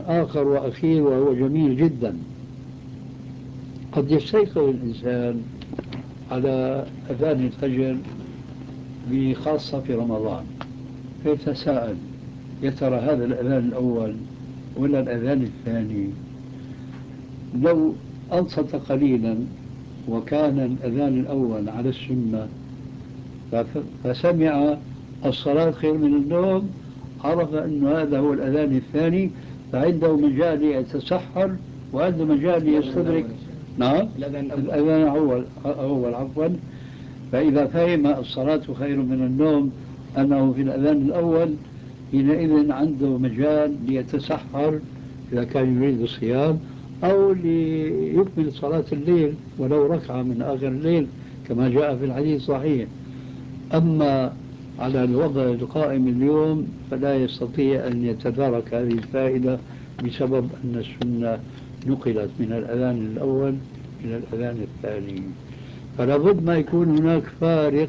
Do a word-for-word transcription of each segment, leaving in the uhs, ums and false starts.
آخر وأخير وهو جميل جدا. قد يستيقظ الإنسان على أذان الفجر بخاصة في رمضان فيتساءل يا ترى هذا الأذان الأول ولا الأذان الثاني؟ لو أنصت قليلا وكان الأذان الأول على السنة فسمع الصلاة خير من النوم عرف أن هذا هو الأذان الثاني، فعنده مجال يتسحر وعنده مجال يستدرك. نعم الأذان الأول أول عفوا. فإذا فهم الصلاة خير من النوم أنه في الأذان الأول حينئذ عنده مجال ليتسحر إذا كان يريد الصيام أو ليكمل صلاة الليل ولو ركعة من آخر الليل كما جاء في الحديث الصحيح. أما على الوضع القائم اليوم فلا يستطيع أن يتدارك هذه الفائدة بسبب أن السنة نقلت من الأذان الأول إلى الأذان الثاني. فلا بد ما يكون هناك فارق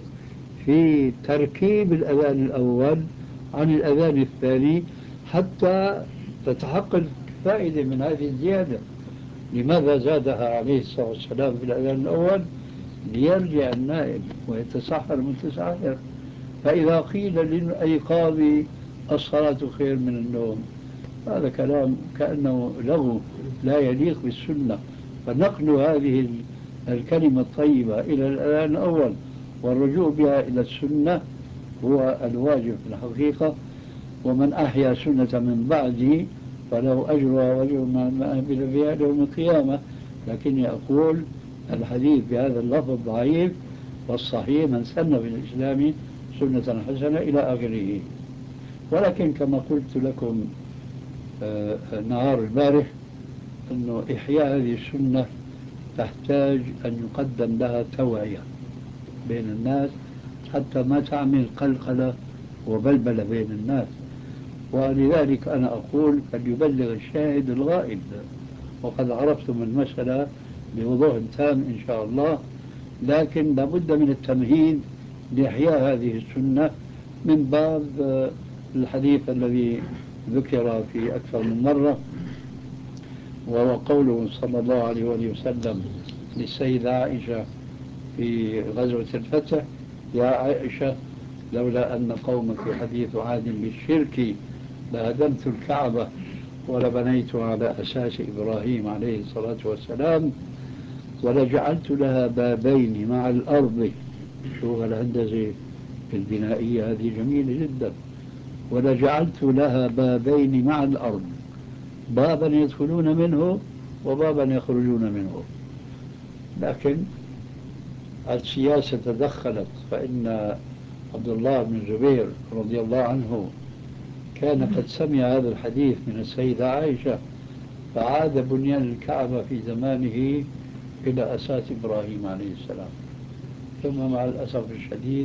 في تركيب الأذان الأول عن الأذان الثاني حتى تتحقق فائدة من هذه الزيادة. لماذا زادها عليه الصلاة والسلام في الأذان الأول؟ ليرجع النائم ويتسحر متسحر. فإذا قيل للأيقاظ الصلاة خير من النوم هذا كلام كأنه لغو لا يليق بالسنة. فنقل هذه الكلمة الطيبة إلى الأذان الأول والرجوع بها إلى السنة هو الواجب في الحقيقة. ومن أحيا سنة من بعدي فله أجرها وأجر من عمل بها يوم القيامة. لكني أقول الحديث بهذا اللفظ ضعيف، والصحيح من سن في الإسلام سنة حسنة إلى آخره. ولكن كما قلت لكم آه نهار البارح أنه إحياء هذه السنة تحتاج أن يقدم لها توعية بين الناس حتى ما تعمل قلقلة وبلبلة بين الناس. ولذلك أنا أقول فليبلغ الشاهد الغائب. وقد عرفتم المسألة بوضوح تام إن شاء الله. لكن لابد من التمهيد لإحياء هذه السنة من باب الحديث الذي ذكر في أكثر من مرة، وهو قوله صلى الله عليه وسلم للسيدة عائشة في غزوة الفتح: يا عائشة لولا أن قومك حديث عهد بالشرك لهدمت الكعبة ولبنيت على أساس إبراهيم عليه الصلاة والسلام ولجعلت لها بابين مع الأرض. شوف الهندسة البنائية هذه جميلة جدا. ولجعلت لها بابين مع الأرض، بابا يدخلون منه وبابا يخرجون منه. لكن السياسة تدخلت، فإن عبد الله بن الزبير رضي الله عنه كان قد سمع هذا الحديث من السيدة عائشة فعاد بنيان الكعبة في زمانه إلى أساس إبراهيم عليه السلام. ثم مع الأسف الشديد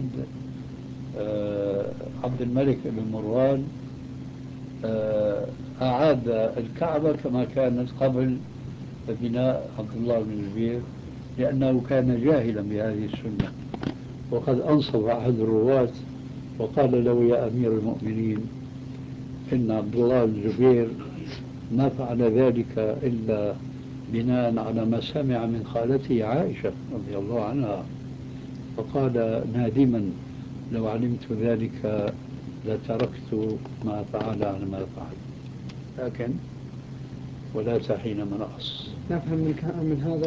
عبد الملك بن مروان أعاد الكعبة كما كانت قبل بناء عبد الله بن الزبير لأنه كان جاهلا بهذه السنة. وقد أنصف أحد الرواة وقال له: يا أمير المؤمنين، إن عبد الله بن الزبير ما فعل ذلك إلا بناء على ما سمع من خالته عائشة رضي الله عنها. فقال نادما: لو علمت ذلك لتركت ما فعل على ما فعل. لكن ولا تحين مناص. نفهم من, من هذا